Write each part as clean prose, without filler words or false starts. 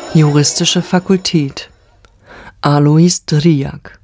Juristische Fakultät Alois Drijak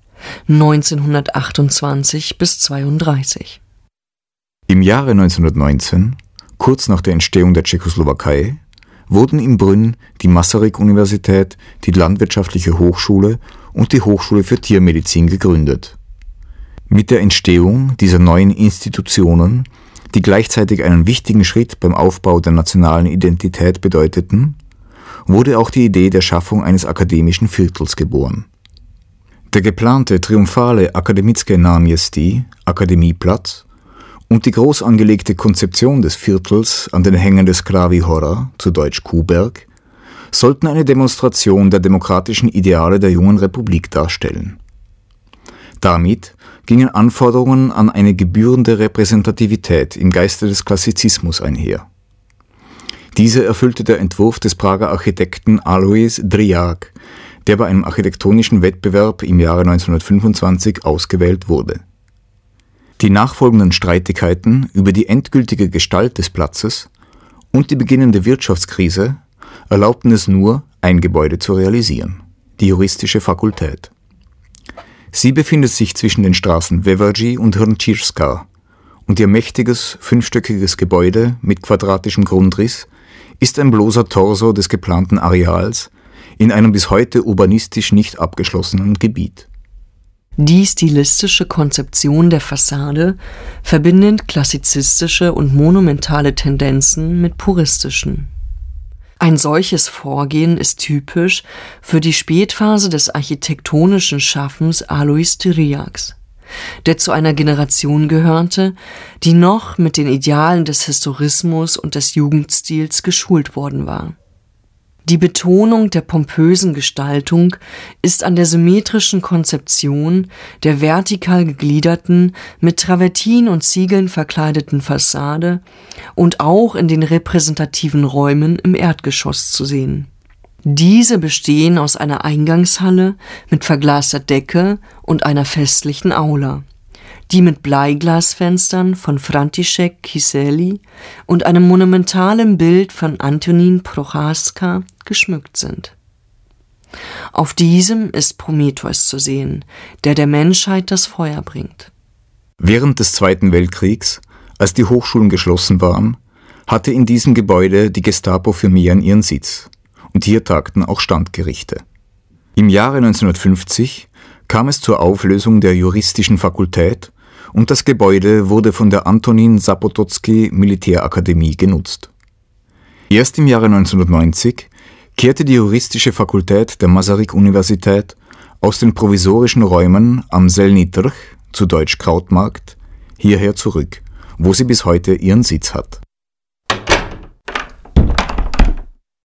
1928 bis 32. Im Jahre 1919, kurz nach der Entstehung der Tschechoslowakei, wurden in Brünn die Masaryk-Universität, die Landwirtschaftliche Hochschule und die Hochschule für Tiermedizin gegründet. Mit der Entstehung dieser neuen Institutionen, die gleichzeitig einen wichtigen Schritt beim Aufbau der nationalen Identität bedeuteten, wurde auch die Idee der Schaffung eines akademischen Viertels geboren. Der geplante triumphale Akademické náměstí, Akademieplatz, und die groß angelegte Konzeption des Viertels an den Hängen des Kráví hora, zu Deutsch Kuhberg, sollten eine Demonstration der demokratischen Ideale der jungen Republik darstellen. Damit gingen Anforderungen an eine gebührende Repräsentativität im Geiste des Klassizismus einher. Diese erfüllte der Entwurf des Prager Architekten Alois Drijak, der bei einem architektonischen Wettbewerb im Jahre 1925 ausgewählt wurde. Die nachfolgenden Streitigkeiten über die endgültige Gestalt des Platzes und die beginnende Wirtschaftskrise erlaubten es nur, ein Gebäude zu realisieren, die Juristische Fakultät. Sie befindet sich zwischen den Straßen Wevergy und Hrnčířská und ihr mächtiges, fünfstöckiges Gebäude mit quadratischem Grundriss ist ein bloßer Torso des geplanten Areals in einem bis heute urbanistisch nicht abgeschlossenen Gebiet. Die stilistische Konzeption der Fassade verbindet klassizistische und monumentale Tendenzen mit puristischen. Ein solches Vorgehen ist typisch für die Spätphase des architektonischen Schaffens Alois Drijaks, der zu einer Generation gehörte, die noch mit den Idealen des Historismus und des Jugendstils geschult worden war. Die Betonung der pompösen Gestaltung ist an der symmetrischen Konzeption der vertikal gegliederten, mit Travertin und Ziegeln verkleideten Fassade und auch in den repräsentativen Räumen im Erdgeschoss zu sehen. Diese bestehen aus einer Eingangshalle mit verglaster Decke und einer festlichen Aula, die mit Bleiglasfenstern von František Kyselý und einem monumentalen Bild von Antonín Procházka geschmückt sind. Auf diesem ist Prometheus zu sehen, der der Menschheit das Feuer bringt. Während des Zweiten Weltkriegs, als die Hochschulen geschlossen waren, hatte in diesem Gebäude die Gestapo für Mähren ihren Sitz, und hier tagten auch Standgerichte. Im Jahre 1950 kam es zur Auflösung der Juristischen Fakultät und das Gebäude wurde von der Antonín Zápotocký Militärakademie genutzt. Erst im Jahre 1990 kehrte die Juristische Fakultät der Masaryk-Universität aus den provisorischen Räumen am Zelený trh, zu Deutsch Krautmarkt, hierher zurück, wo sie bis heute ihren Sitz hat.